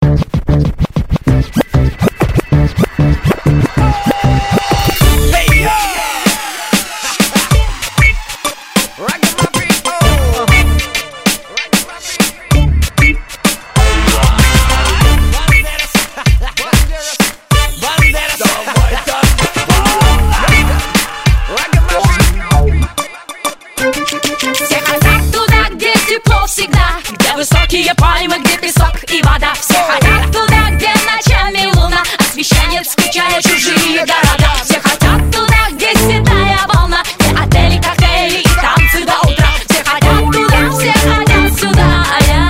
Высокие пальмы, где песок и вода. Все хотят туда, где ночами луна освещает, скучая чужие города. Все хотят туда, где седая волна, где отели, коктейли и танцы до утра. Все хотят туда, все хотят сюда, а я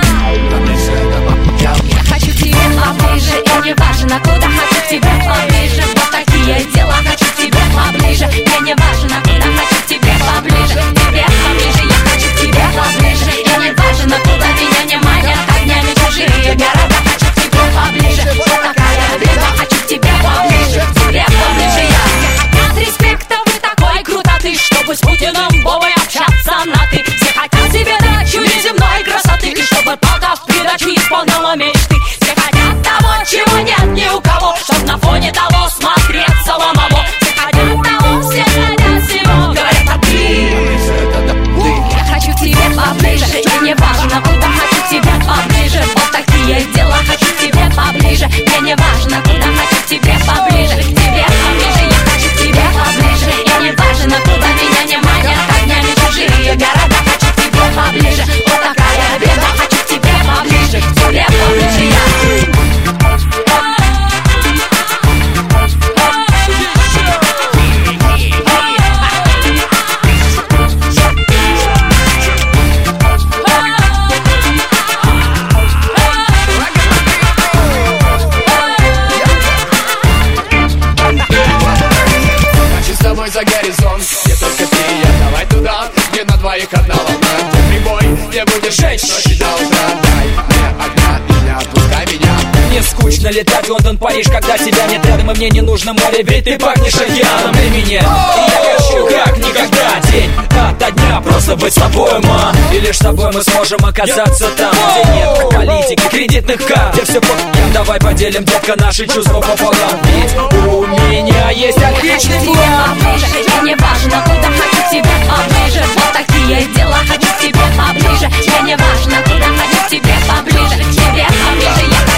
хочу к тебе поближе, и не важно куда. Хочу к тебе поближе, вот такие дела. Хочу к тебе поближе, и не важно куда. Хочу к тебе поближе, тебе поближе. Я хочу к тебе поближе, и не важно куда. Меня не манят огнями чужие города. Хочу к тебе поближе, вот такая беда. Хочу к тебе поближе, тебе поближе. Я хотят респекта, вы такой крутоты, чтобы с Путиным Вовой общаться на ты. Все хотят себе дачу неземной красоты, и чтобы только в придачу исполнила мечты. Все хотят того, чего нет ни у кого, чтоб на фоне того смотреться ломово. Все хотят того, все хотят всего, говорят, а ты. Я хочу к тебе поближе, и не важно куда. Хочу к тебе поближе, вот такие дела. Хочу к тебе поближе, мне не важно куда. Хочу к тебе поближе, тебе поближе. Я хочу к тебе поближе, и не важно куда. Меня не манят огнями чужие города. Хочу к тебе поближе, вот такая беда. Хочу к тебе поближе, тебе поближе. Я за горизонт, где только ты и я. Давай туда, где на двоих одна волна, где прибой не будешь жечь ночи до утра. Дай мне огня и не отпускай меня. Мне скучно летать Лондон, Париж, когда тебя нет рядом. И мне не нужно море, ведь ты пахнешь океаном для меня. И я хочу как никогда, день ото дня, просто быть с тобой, ма. И лишь с тобой мы сможем оказаться там, где нет политики, кредитных карт, где все по***ям. Давай поделим, детка, наши чувства пополам. Ведь у меня есть отличный план. Мне не важно куда. Хочу к тебе поближе, вот такие дела. Хочу к тебе поближе, мне не важно куда. Хочу к тебе поближе, тебе поближе. Я